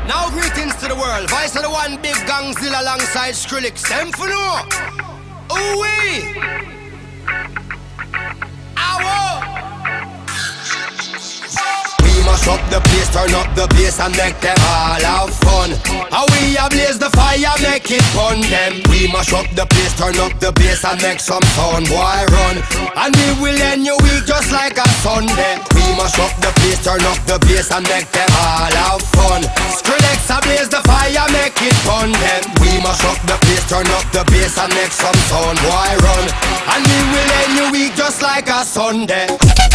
Now greetings to the world. Vice of the one big gangzilla alongside Skrillex. Them for no. Ooh-wee. Mash up the place, turn up the bass and make them all have fun. How we ablaze the fire, make it fun them. We mash up the place, turn up the bass and make some sound, boy run. And we will end your week just like a Sunday. We mash up the place, turn up the bass and make them all have fun. Skrillex ablaze the fire, make it fun them. We mash up the place, turn up the bass and make some sound, boy run. And we will end your week just like a Sunday.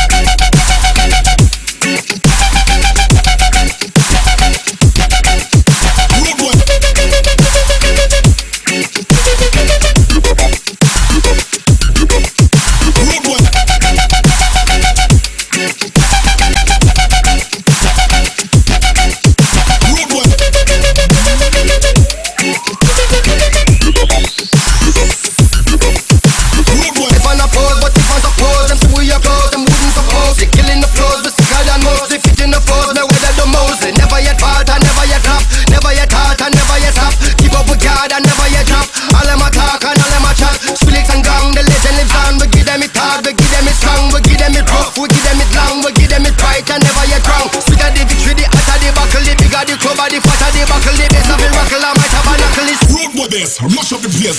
Mash up the place.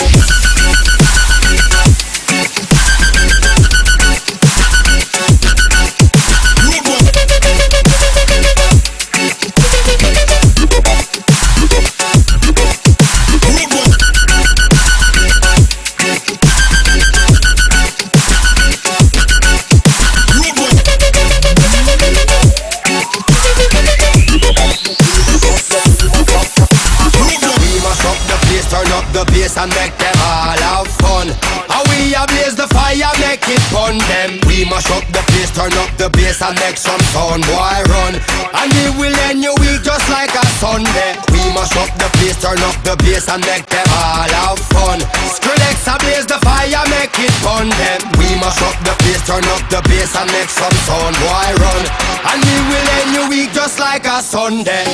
And make them all have fun. How we ablaze the fire, make it fun them. We mash up the place, turn up the bass and make some sound, boy run. And we will end your week just like a Sunday. We mash up the place, turn up the bass and make them all have fun. Skrillex ablaze the fire, make it fun them. We mash up the place, turn up the bass and make some sound, boy run. And we will end your week just like a Sunday.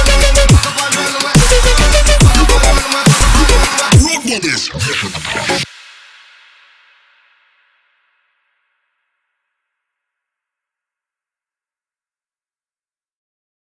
This.